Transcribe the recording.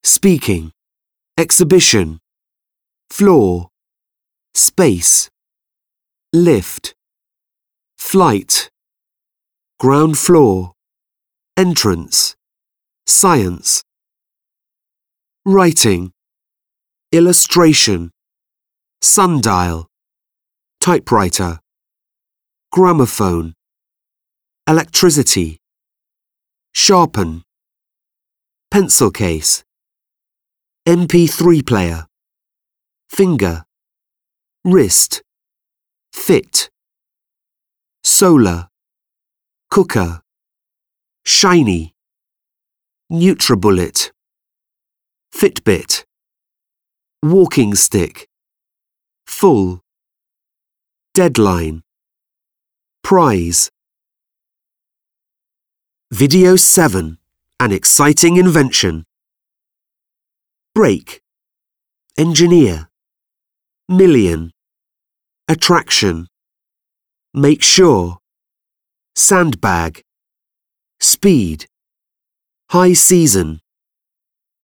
speaking, exhibition, floor, space, lift, flight, ground floor, entrance, science, writing, illustration, sundial, typewriter, gramophone, electricity, sharpen, pencil case, MP3 player, finger, wrist, fit, solar, cooker, shiny, NutriBullet, Fitbit, walking stick, full, deadline, prize. Video 7. An exciting invention. Break, engineer, million, attraction, make sure, sandbag, speed, high season,